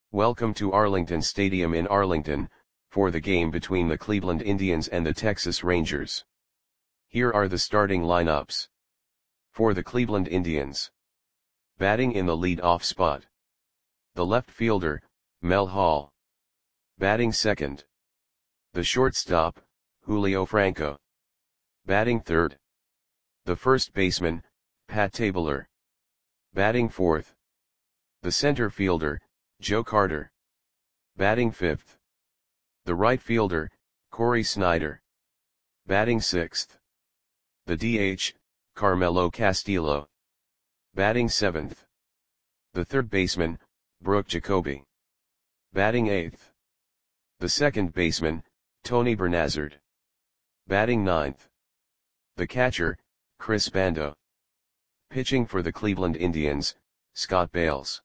Welcome to Arlington Stadium in Arlington, for the game between the Cleveland Indians and the Texas Rangers. Here are the starting lineups. For the Cleveland Indians. Batting in the lead-off spot. The left fielder, Mel Hall. Batting second. The shortstop, Julio Franco. Batting third. The first baseman, Pat Tabler. Batting fourth. The center fielder, Joe Carter. Batting fifth. The right fielder, Cory Snyder. Batting sixth. The DH, Carmelo Castillo. Batting seventh. The third baseman, Brooke Jacoby. Batting eighth. The second baseman, Tony Bernazard. Batting ninth. The catcher, Chris Bando. Pitching for the Cleveland Indians, Scott Bales.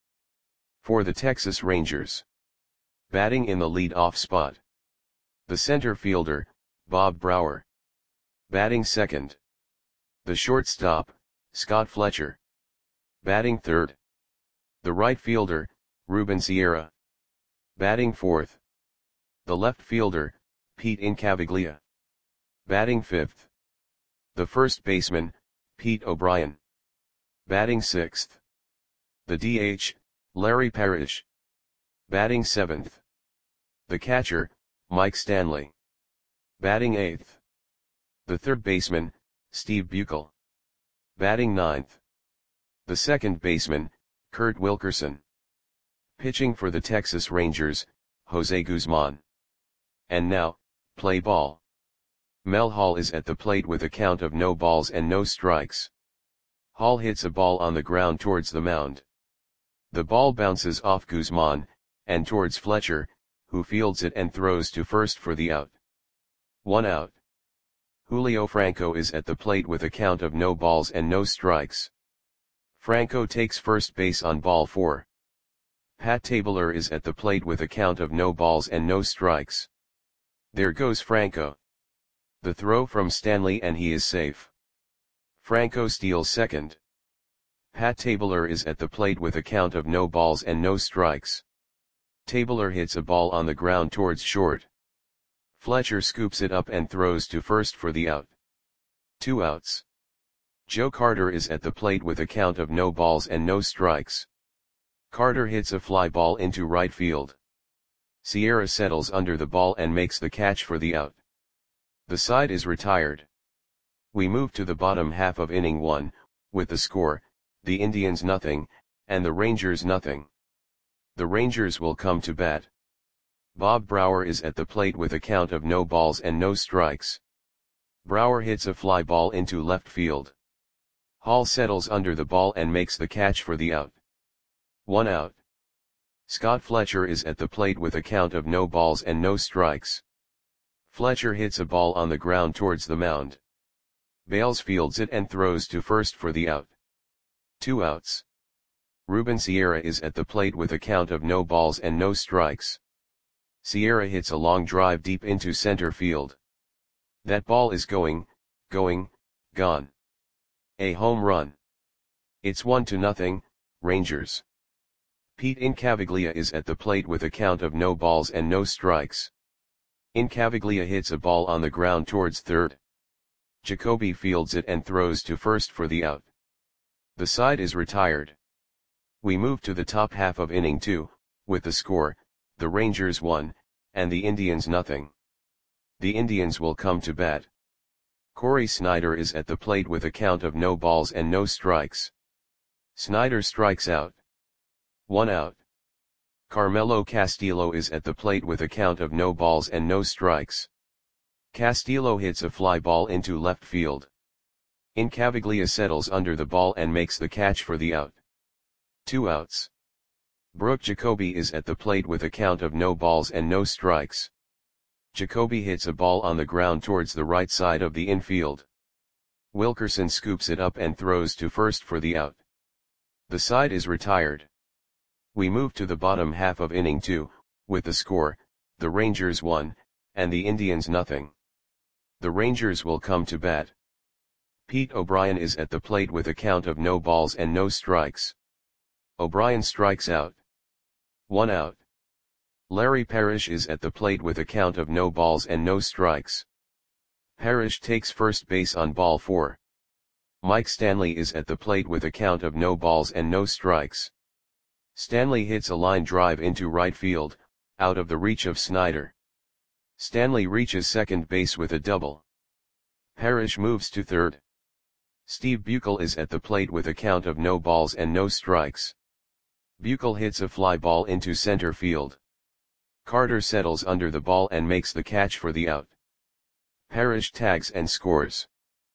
For the Texas Rangers. Batting in the lead-off spot. The center fielder, Bob Brouwer. Batting second. The shortstop, Scott Fletcher. Batting third. The right fielder, Ruben Sierra. Batting fourth. The left fielder, Pete Incaviglia. Batting fifth. The first baseman, Pete O'Brien. Batting sixth. The DH, Larry Parrish. Batting seventh. The catcher, Mike Stanley. Batting eighth. The third baseman, Steve Buechel. Batting ninth. The second baseman, Kurt Wilkerson. Pitching for the Texas Rangers, Jose Guzman. And now, play ball. Mel Hall is at the plate with a count of no balls and no strikes. Hall hits a ball on the ground towards the mound. The ball bounces off Guzman, and towards Fletcher, who fields it and throws to first for the out. 1 out. Julio Franco is at the plate with a count of no balls and no strikes. Franco takes first base on ball 4. Pat Tabler is at the plate with a count of no balls and no strikes. There goes Franco. The throw from Stanley and he is safe. Franco steals second. Pat Tabler is at the plate with a count of no balls and no strikes. Tabler hits a ball on the ground towards short. Fletcher scoops it up and throws to first for the out. 2 outs. Joe Carter is at the plate with a count of no balls and no strikes. Carter hits a fly ball into right field. Sierra settles under the ball and makes the catch for the out. The side is retired. We move to the bottom half of inning 1, with the score, the Indians nothing, and the Rangers nothing. The Rangers will come to bat. Bob Brouwer is at the plate with a count of no balls and no strikes. Brouwer hits a fly ball into left field. Hall settles under the ball and makes the catch for the out. 1 out. Scott Fletcher is at the plate with a count of no balls and no strikes. Fletcher hits a ball on the ground towards the mound. Bales fields it and throws to first for the out. 2 outs. Ruben Sierra is at the plate with a count of no balls and no strikes. Sierra hits a long drive deep into center field. That ball is gone. A home run. It's 1-0, Rangers. Pete Incaviglia is at the plate with a count of no balls and no strikes. Incaviglia hits a ball on the ground towards third. Jacoby fields it and throws to first for the out. The side is retired. We move to the top half of inning 2, with the score, the Rangers 1, and the Indians nothing. The Indians will come to bat. Cory Snyder is at the plate with a count of no balls and no strikes. Snyder strikes out. 1 out. Carmelo Castillo is at the plate with a count of no balls and no strikes. Castillo hits a fly ball into left field. Incaviglia settles under the ball and makes the catch for the out. 2 outs. Brooke Jacoby is at the plate with a count of no balls and no strikes. Jacoby hits a ball on the ground towards the right side of the infield. Wilkerson scoops it up and throws to first for the out. The side is retired. We move to the bottom half of inning 2, with the score, the Rangers 1, and the Indians nothing. The Rangers will come to bat. Pete O'Brien is at the plate with a count of no balls and no strikes. O'Brien strikes out. 1 out. Larry Parrish is at the plate with a count of no balls and no strikes. Parrish takes first base on ball 4. Mike Stanley is at the plate with a count of no balls and no strikes. Stanley hits a line drive into right field, out of the reach of Snyder. Stanley reaches second base with a double. Parrish moves to third. Steve Buechel is at the plate with a count of no balls and no strikes. Buechel hits a fly ball into center field. Carter settles under the ball and makes the catch for the out. Parrish tags and scores.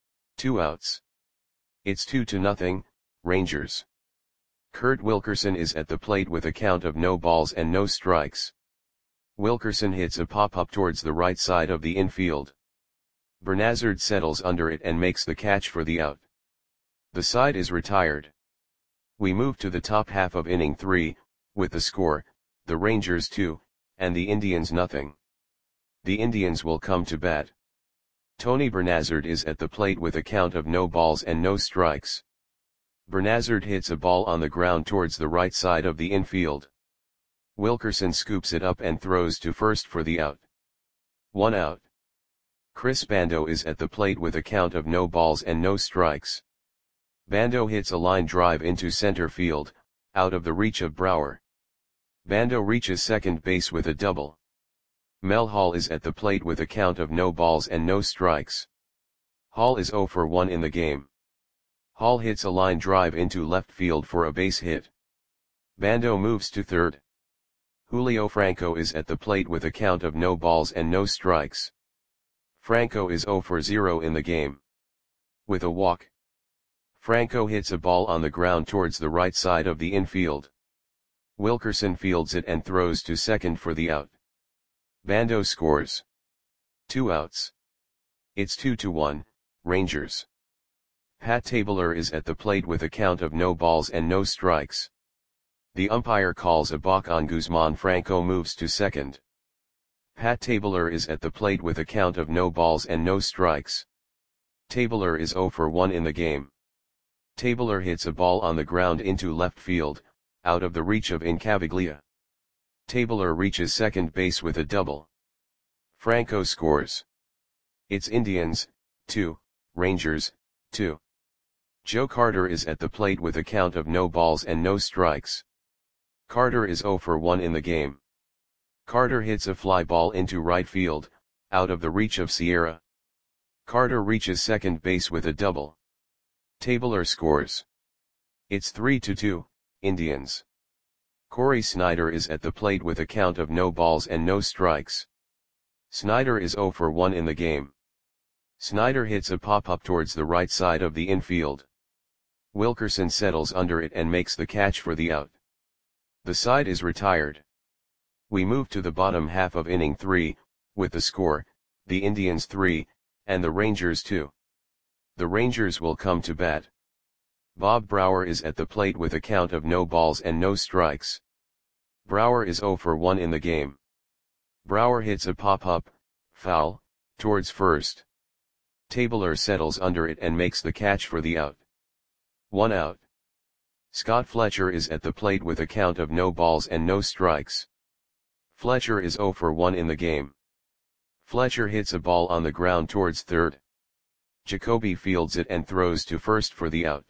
2 outs. It's 2-0, Rangers. Kurt Wilkerson is at the plate with a count of no balls and no strikes. Wilkerson hits a pop-up towards the right side of the infield. Bernazard settles under it and makes the catch for the out. The side is retired. We move to the top half of inning 3, with the score, the Rangers 2, and the Indians nothing. The Indians will come to bat. Tony Bernazard is at the plate with a count of no balls and no strikes. Bernazard hits a ball on the ground towards the right side of the infield. Wilkerson scoops it up and throws to first for the out. 1 out. Chris Bando is at the plate with a count of no balls and no strikes. Bando hits a line drive into center field, out of the reach of Brower. Bando reaches second base with a double. Mel Hall is at the plate with a count of no balls and no strikes. Hall is 0 for 1 in the game. Hall hits a line drive into left field for a base hit. Bando moves to third. Julio Franco is at the plate with a count of no balls and no strikes. Franco is 0 for 0 in the game. With a walk. Franco hits a ball on the ground towards the right side of the infield. Wilkerson fields it and throws to second for the out. Bando scores. 2 outs. It's 2-1, Rangers. Pat Tabler is at the plate with a count of no balls and no strikes. The umpire calls a balk on Guzman. Franco moves to second. Pat Tabler is at the plate with a count of no balls and no strikes. Tabler is 0 for 1 in the game. Tabler hits a ball on the ground into left field, out of the reach of Incaviglia. Tabler reaches second base with a double. Franco scores. It's Indians, 2, Rangers, 2. Joe Carter is at the plate with a count of no balls and no strikes. Carter is 0 for 1 in the game. Carter hits a fly ball into right field, out of the reach of Sierra. Carter reaches second base with a double. Tabler scores. It's 3-2, Indians. Corey Snyder is at the plate with a count of no balls and no strikes. Snyder is 0 for 1 in the game. Snyder hits a pop-up towards the right side of the infield. Wilkerson settles under it and makes the catch for the out. The side is retired. We move to the bottom half of inning 3, with the score, the Indians 3, and the Rangers 2. The Rangers will come to bat. Bob Brower is at the plate with a count of no balls and no strikes. Brower is 0 for 1 in the game. Brower hits a pop-up, foul, towards first. Tabler settles under it and makes the catch for the out. 1 out. Scott Fletcher is at the plate with a count of no balls and no strikes. Fletcher is 0 for 1 in the game. Fletcher hits a ball on the ground towards third. Jacoby fields it and throws to first for the out.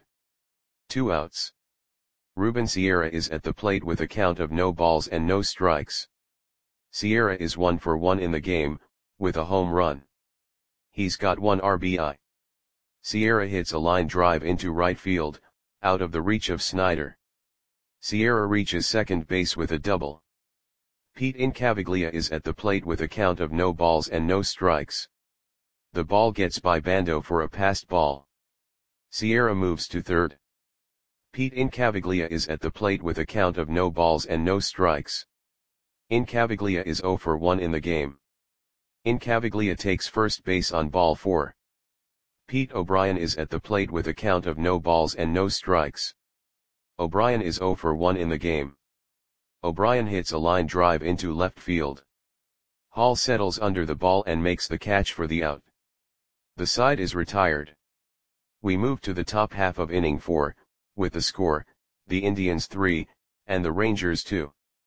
2 outs. Ruben Sierra is at the plate with a count of no balls and no strikes. Sierra is 1 for 1 in the game, with a home run. He's got 1 RBI. Sierra hits a line drive into right field, out of the reach of Snyder. Sierra reaches second base with a double. Pete Incaviglia is at the plate with a count of no balls and no strikes. The ball gets by Bando for a passed ball. Sierra moves to third. Pete Incaviglia is at the plate with a count of no balls and no strikes. Incaviglia is 0 for 1 in the game. Incaviglia takes first base on ball 4. Pete O'Brien is at the plate with a count of no balls and no strikes. O'Brien is 0 for 1 in the game. O'Brien hits a line drive into left field. Hall settles under the ball and makes the catch for the out. The side is retired. We move to the top half of inning 4, with the score, the Indians 3, and the Rangers 2.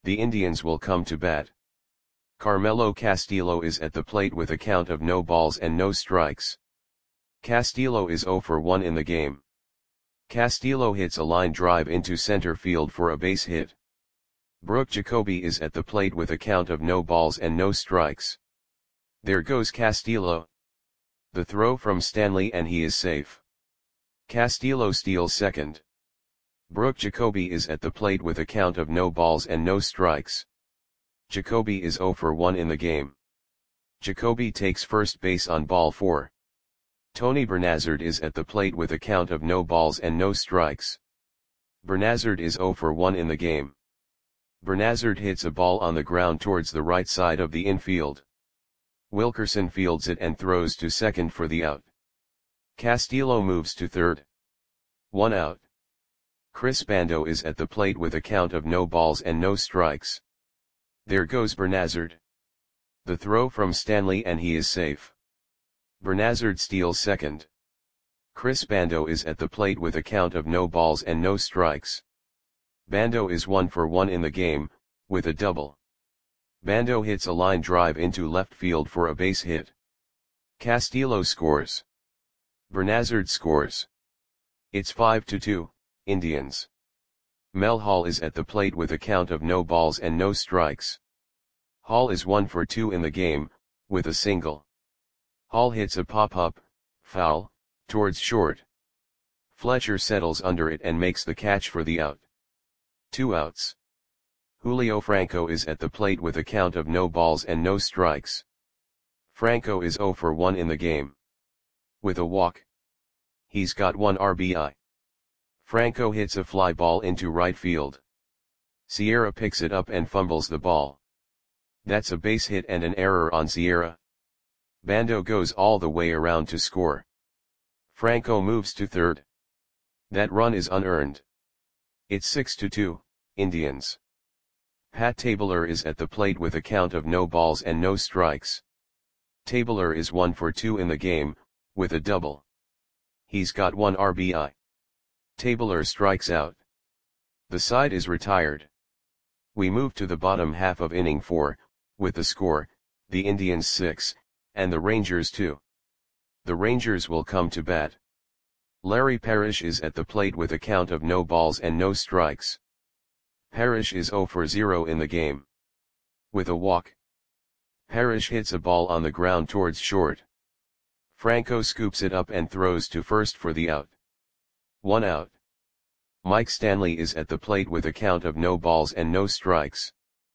The Indians will come to bat. Carmelo Castillo is at the plate with a count of no balls and no strikes. Castillo is 0 for 1 in the game. Castillo hits a line drive into center field for a base hit. Brooke Jacoby is at the plate with a count of no balls and no strikes. There goes Castillo. The throw from Stanley and he is safe. Castillo steals second. Brooke Jacoby is at the plate with a count of no balls and no strikes. Jacoby is 0 for 1 in the game. Jacoby takes first base on ball 4. Tony Bernazard is at the plate with a count of no balls and no strikes. Bernazard is 0 for 1 in the game. Bernazard hits a ball on the ground towards the right side of the infield. Wilkerson fields it and throws to second for the out. Castillo moves to third. 1 out. Chris Bando is at the plate with a count of no balls and no strikes. There goes Bernazard. The throw from Stanley and he is safe. Bernazard steals second. Chris Bando is at the plate with a count of no balls and no strikes. Bando is 1 for 1 in the game, with a double. Bando hits a line drive into left field for a base hit. Castillo scores. Bernazard scores. It's 5-2, Indians. Mel Hall is at the plate with a count of no balls and no strikes. Hall is 1 for 2 in the game, with a single. Hall hits a pop-up, foul, towards short. Fletcher settles under it and makes the catch for the out. 2 outs. Julio Franco is at the plate with a count of no balls and no strikes. Franco is 0 for 1 in the game. With a walk. He's got 1 RBI. Franco hits a fly ball into right field. Sierra picks it up and fumbles the ball. That's a base hit and an error on Sierra. Bando goes all the way around to score. Franco moves to third. That run is unearned. It's 6-2, Indians. Pat Tabler is at the plate with a count of no balls and no strikes. Tabler is 1 for 2 in the game, with a double. He's got 1 RBI. Tabler strikes out. The side is retired. We move to the bottom half of inning 4, with the score, the Indians 6, and the Rangers 2. The Rangers will come to bat. Larry Parrish is at the plate with a count of no balls and no strikes. Parrish is 0 for 0 in the game. With a walk. Parrish hits a ball on the ground towards short. Franco scoops it up and throws to first for the out. 1 out. Mike Stanley is at the plate with a count of no balls and no strikes.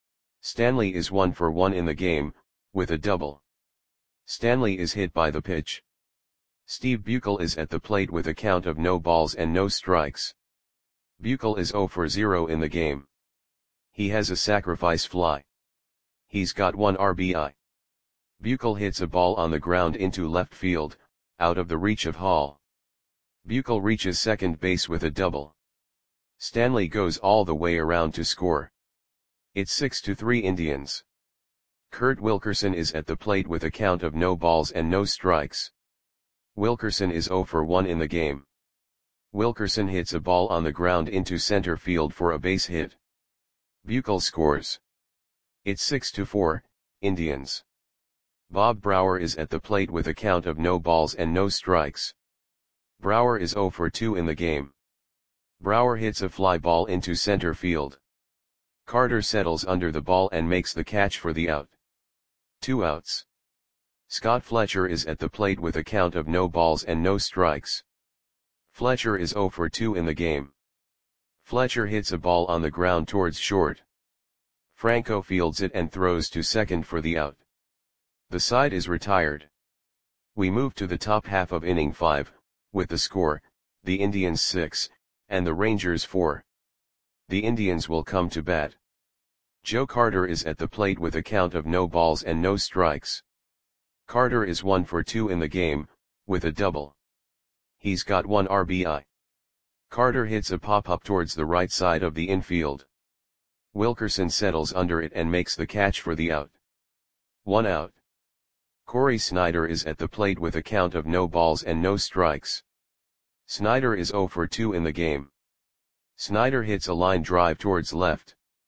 Stanley is 1 for 1 in the game, with a double. Stanley is hit by the pitch. Steve Buechel is at the plate with a count of no balls and no strikes. Buechel is 0 for 0 in the game. He has a sacrifice fly. He's got 1 RBI. Buechel hits a ball on the ground into left field, out of the reach of Hall. Buechel reaches second base with a double. Stanley goes all the way around to score. It's 6-3 Indians. Kurt Wilkerson is at the plate with a count of no balls and no strikes. Wilkerson is 0 for 1 in the game. Wilkerson hits a ball on the ground into center field for a base hit. Buechel scores. It's 6-4, Indians. Bob Brower is at the plate with a count of no balls and no strikes. Brower is 0 for 2 in the game. Brower hits a fly ball into center field. Carter settles under the ball and makes the catch for the out. 2 outs. Scott Fletcher is at the plate with a count of no balls and no strikes. Fletcher is 0 for 2 in the game. Fletcher hits a ball on the ground towards short. Franco fields it and throws to second for the out. The side is retired. We move to the top half of inning 5, with the score, the Indians 6, and the Rangers 4. The Indians will come to bat. Joe Carter is at the plate with a count of no balls and no strikes. Carter is 1 for 2 in the game, with a double. He's got 1 RBI. Carter hits a pop-up towards the right side of the infield. Wilkerson settles under it and makes the catch for the out. 1 out. Corey Snyder is at the plate with a count of no balls and no strikes. Snyder is 0 for 2 in the game. Snyder hits a line drive towards left.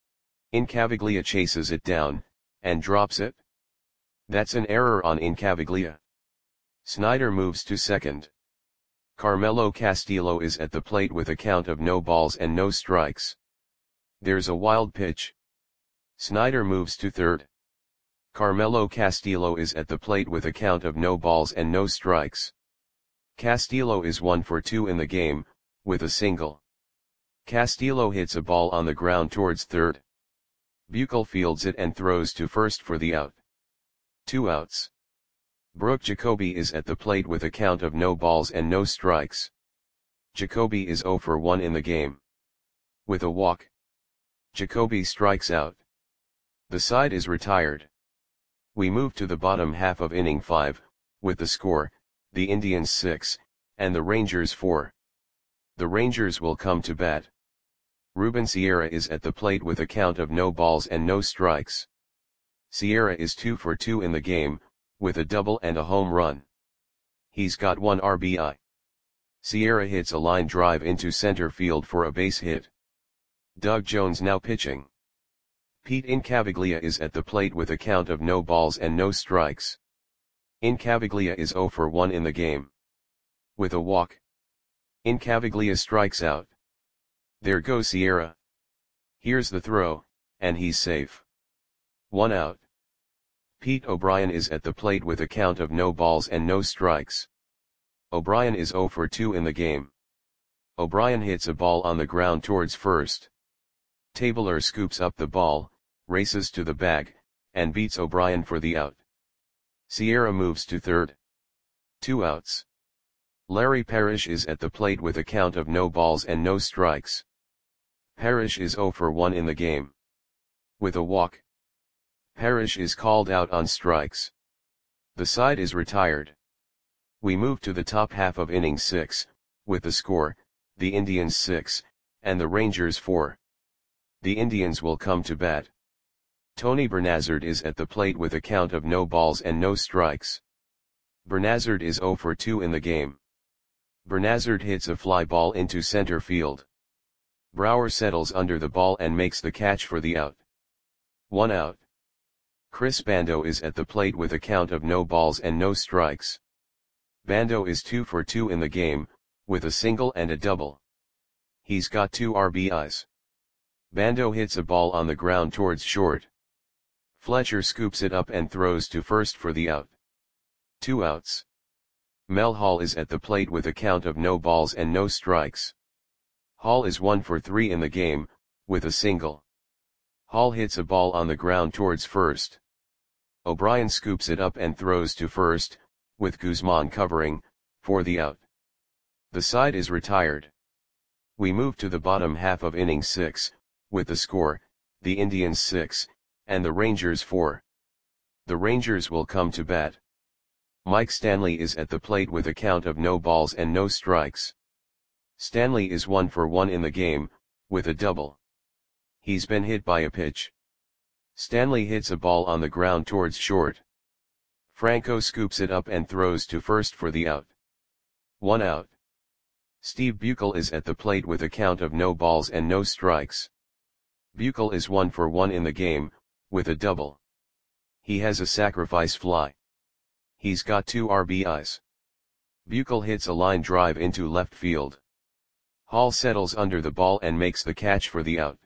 Incaviglia chases it down, and drops it. That's an error on Incaviglia. Snyder moves to second. Carmelo Castillo is at the plate with a count of no balls and no strikes. There's a wild pitch. Snyder moves to third. Carmelo Castillo is at the plate with a count of no balls and no strikes. Castillo is 1 for 2 in the game, with a single. Castillo hits a ball on the ground towards third. Buechel fields it and throws to first for the out. 2 outs. Brooke Jacoby is at the plate with a count of no balls and no strikes. Jacoby is 0 for 1 in the game. With a walk, Jacoby strikes out. The side is retired. We move to the bottom half of inning 5, with the score, the Indians 6, and the Rangers 4. The Rangers will come to bat. Ruben Sierra is at the plate with a count of no balls and no strikes. Sierra is 2 for 2 in the game, with a double and a home run. He's got 1 RBI. Sierra hits a line drive into center field for a base hit. Doug Jones now pitching. Pete Incaviglia is at the plate with a count of no balls and no strikes. Incaviglia is 0 for 1 in the game. With a walk, Incaviglia strikes out. There goes Sierra. Here's the throw, and he's safe. 1 out. Pete O'Brien is at the plate with a count of no balls and no strikes. O'Brien is 0 for 2 in the game. O'Brien hits a ball on the ground towards first. Tabler scoops up the ball, races to the bag, and beats O'Brien for the out. Sierra moves to third. 2 outs. Larry Parrish is at the plate with a count of no balls and no strikes. Parrish is 0 for 1 in the game. With a walk, Parrish is called out on strikes. The side is retired. We move to the top half of inning 6, with the score, the Indians 6, and the Rangers 4. The Indians will come to bat. Tony Bernazard is at the plate with a count of no balls and no strikes. Bernazard is 0 for 2 in the game. Bernazard hits a fly ball into center field. Brower settles under the ball and makes the catch for the out. 1 out. Chris Bando is at the plate with a count of no balls and no strikes. Bando is 2 for 2 in the game, with a single and a double. He's got 2 RBIs. Bando hits a ball on the ground towards short. Fletcher scoops it up and throws to first for the out. 2 outs. Mel Hall is at the plate with a count of no balls and no strikes. Hall is 1 for 3 in the game, with a single. Hall hits a ball on the ground towards first. O'Brien scoops it up and throws to first, with Guzman covering, for the out. The side is retired. We move to the bottom half of inning 6, with the score, the Indians 6, and the Rangers 4. The Rangers will come to bat. Mike Stanley is at the plate with a count of no balls and no strikes. Stanley is 1 for 1 in the game, with a double. He's been hit by a pitch. Stanley hits a ball on the ground towards short. Franco scoops it up and throws to first for the out. 1 out. Steve Buechel is at the plate with a count of no balls and no strikes. Buechel is 1 for 1 in the game, with a double. He has a sacrifice fly. He's got 2 RBIs. Buechel hits a line drive into left field. Hall settles under the ball and makes the catch for the out.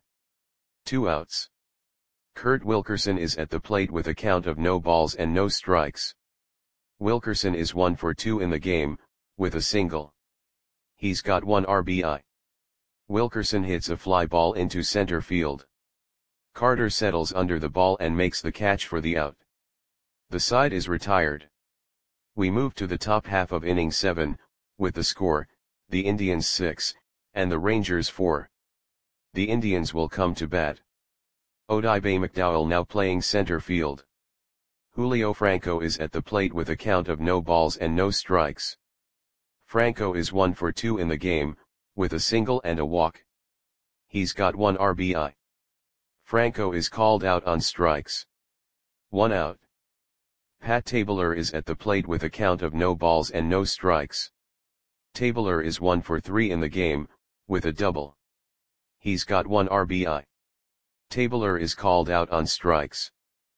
2 outs. Kurt Wilkerson is at the plate with a count of no balls and no strikes. Wilkerson is 1 for 2 in the game, with a single. He's got 1 RBI. Wilkerson hits a fly ball into center field. Carter settles under the ball and makes the catch for the out. The side is retired. We move to the top half of inning 7, with the score, the Indians 6, and the Rangers 4. The Indians will come to bat. Odibe McDowell now playing center field. Julio Franco is at the plate with a count of no balls and no strikes. Franco is 1 for 2 in the game, with a single and a walk. He's got 1 RBI. Franco is called out on strikes. 1 out. Pat Tabler is at the plate with a count of no balls and no strikes. Tabler is 1 for 3 in the game, with a double. He's got 1 RBI. Tabler is called out on strikes.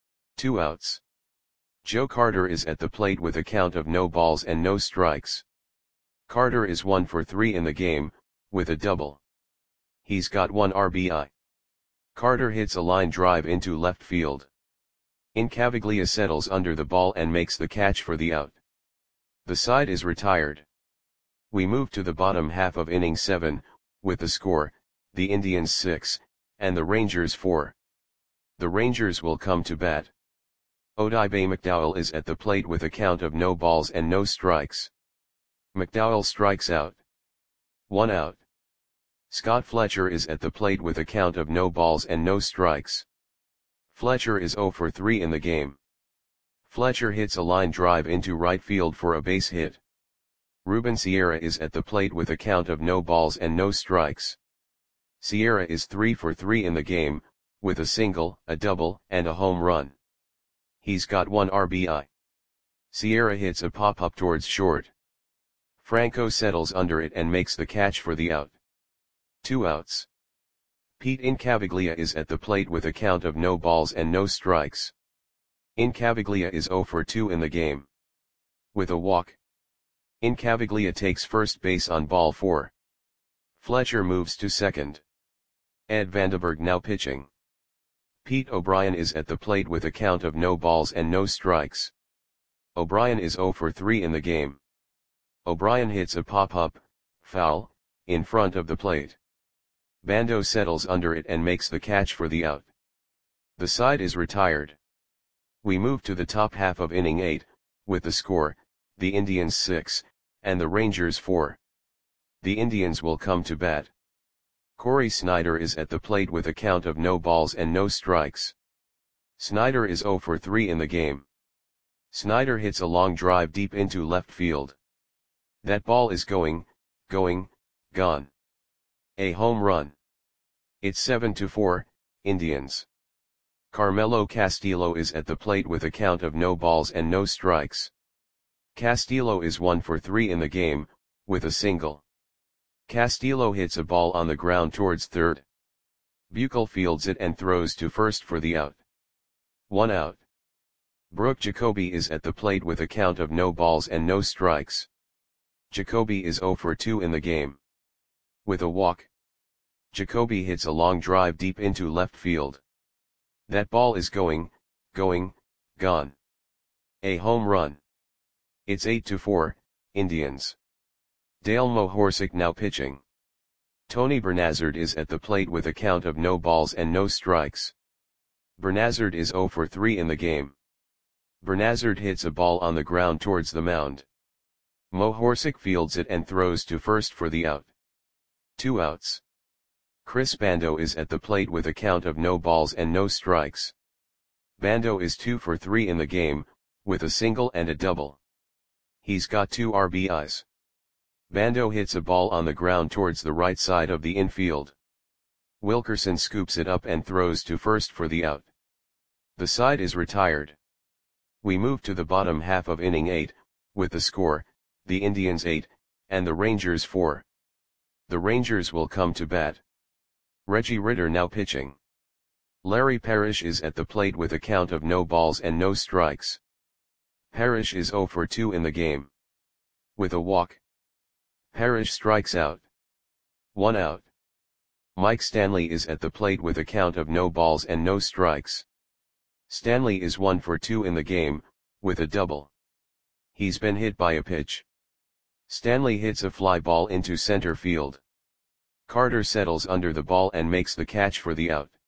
2 outs. Joe Carter is at the plate with a count of no balls and no strikes. Carter is 1 for 3 in the game, with a double. He's got 1 RBI. Carter hits a line drive into left field. Incaviglia settles under the ball and makes the catch for the out. The side is retired. We move to the bottom half of inning 7, with the score, the Indians 6, and the Rangers 4. The Rangers will come to bat. Odibe McDowell is at the plate with a count of no balls and no strikes. McDowell strikes out. 1 out. Scott Fletcher is at the plate with a count of no balls and no strikes. Fletcher is 0 for 3 in the game. Fletcher hits a line drive into right field for a base hit. Ruben Sierra is at the plate with a count of no balls and no strikes. Sierra is 3 for 3 in the game, with a single, a double, and a home run. He's got 1 RBI. Sierra hits a pop-up towards short. Franco settles under it and makes the catch for the out. 2 outs. Pete Incaviglia is at the plate with a count of no balls and no strikes. Incaviglia is 0 for 2 in the game. With a walk. Incaviglia takes first base on ball 4. Fletcher moves to second. Ed Vandenberg now pitching. Pete O'Brien is at the plate with a count of no balls and no strikes. O'Brien is 0 for 3 in the game. O'Brien hits a pop-up, foul, in front of the plate. Bando settles under it and makes the catch for the out. The side is retired. We move to the top half of inning 8, with the score, the Indians 6, and the Rangers 4. The Indians will come to bat. Corey Snyder is at the plate with a count of no balls and no strikes. Snyder is 0 for 3 in the game. Snyder hits a long drive deep into left field. That ball is going, gone. A home run. It's 7-4, Indians. Carmelo Castillo is at the plate with a count of no balls and no strikes. Castillo is 1 for 3 in the game, with a single. Castillo hits a ball on the ground towards third. Buechel fields it and throws to first for the out. 1 out. Brooke Jacoby is at the plate with a count of no balls and no strikes. Jacoby is 0 for 2 in the game. With a walk. Jacoby hits a long drive deep into left field. That ball is going, gone. A home run. It's 8-4, Indians. Dale Mohorsic now pitching. Tony Bernazard is at the plate with a count of no balls and no strikes. Bernazard is 0 for 3 in the game. Bernazard hits a ball on the ground towards the mound. Mohorsic fields it and throws to first for the out. 2 outs. Chris Bando is at the plate with a count of no balls and no strikes. Bando is 2 for 3 in the game, with a single and a double. He's got 2 RBIs. Bando hits a ball on the ground towards the right side of the infield. Wilkerson scoops it up and throws to first for the out. The side is retired. We move to the bottom half of inning 8, with the score, the Indians 8, and the Rangers 4. The Rangers will come to bat. Reggie Ritter now pitching. Larry Parrish is at the plate with a count of no balls and no strikes. Parrish is 0 for 2 in the game. With a walk. Parrish strikes out. 1 out. Mike Stanley is at the plate with a count of no balls and no strikes. Stanley is 1 for 2 in the game, with a double. He's been hit by a pitch. Stanley hits a fly ball into center field. Carter settles under the ball and makes the catch for the out.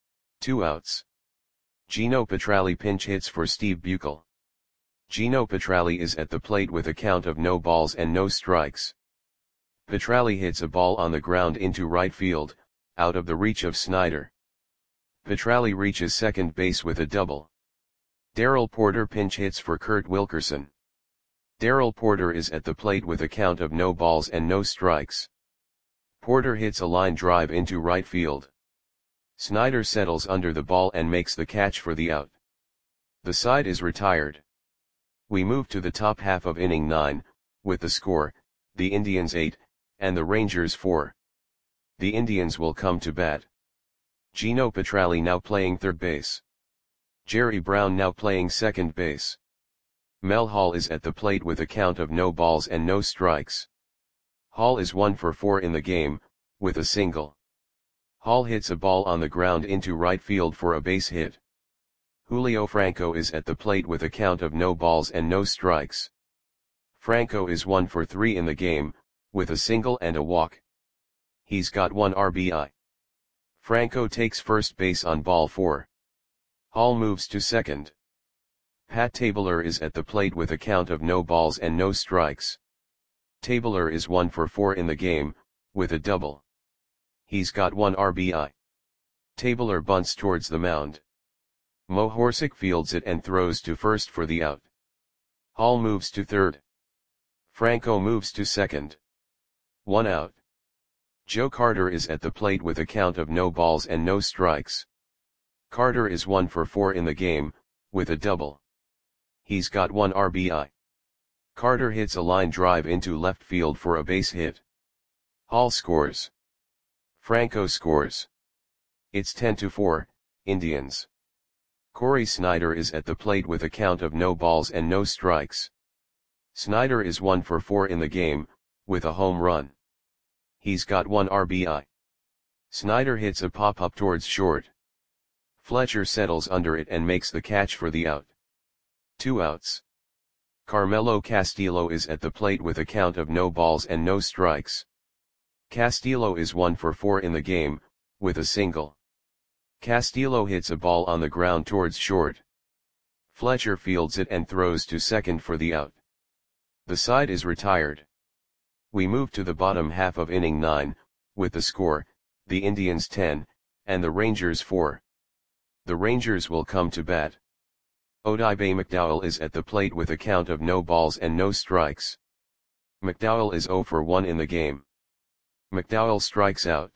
2 outs. Gino Petralli pinch hits for Steve Buechel. Gino Petralli is at the plate with a count of no balls and no strikes. Petralli hits a ball on the ground into right field, out of the reach of Snyder. Petralli reaches second base with a double. Darrell Porter pinch hits for Kurt Wilkerson. Darrell Porter is at the plate with a count of no balls and no strikes. Porter hits a line drive into right field. Snyder settles under the ball and makes the catch for the out. The side is retired. We move to the top half of inning 9, with the score, the Indians 8, and the Rangers 4. The Indians will come to bat. Gino Petralli now playing third base. Jerry Brown now playing second base. Mel Hall is at the plate with a count of no balls and no strikes. Hall is 1 for 4 in the game, with a single. Hall hits a ball on the ground into right field for a base hit. Julio Franco is at the plate with a count of no balls and no strikes. Franco is 1 for 3 in the game, with a single and a walk. He's got 1 RBI. Franco takes first base on ball 4. Hall moves to second. Pat Tabler is at the plate with a count of no balls and no strikes. Tabler is 1 for 4 in the game, with a double. He's got 1 RBI. Tabler bunts towards the mound. Mo Horsick fields it and throws to first for the out. Hall moves to third. Franco moves to second. 1 out. Joe Carter is at the plate with a count of no balls and no strikes. Carter is 1 for 4 in the game, with a double. He's got 1 RBI. Carter hits a line drive into left field for a base hit. Hall scores. Franco scores. It's 10-4, Indians. Corey Snyder is at the plate with a count of no balls and no strikes. Snyder is 1 for 4 in the game, with a home run. He's got 1 RBI. Snyder hits a pop-up towards short. Fletcher settles under it and makes the catch for the out. 2 outs. Carmelo Castillo is at the plate with a count of no balls and no strikes. Castillo is 1 for 4 in the game, with a single. Castillo hits a ball on the ground towards short. Fletcher fields it and throws to second for the out. The side is retired. We move to the bottom half of inning 9, with the score, the Indians 10, and the Rangers 4. The Rangers will come to bat. Odibe McDowell is at the plate with a count of no balls and no strikes. McDowell is 0 for 1 in the game. McDowell strikes out.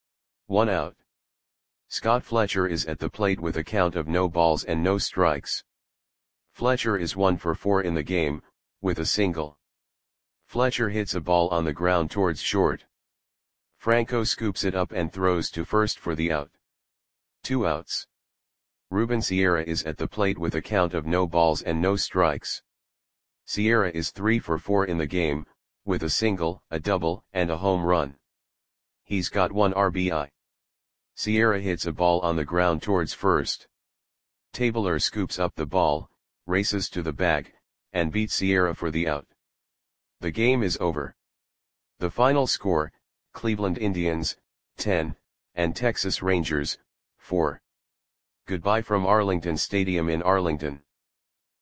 1 out. Scott Fletcher is at the plate with a count of no balls and no strikes. Fletcher is 1 for 4 in the game, with a single. Fletcher hits a ball on the ground towards short. Franco scoops it up and throws to first for the out. 2 outs. Ruben Sierra is at the plate with a count of no balls and no strikes. Sierra is 3 for 4 in the game, with a single, a double, and a home run. He's got 1 RBI. Sierra hits a ball on the ground towards first. Tabler scoops up the ball, races to the bag, and beats Sierra for the out. The game is over. The final score, Cleveland Indians, 10, and Texas Rangers, 4. Goodbye from Arlington Stadium in Arlington.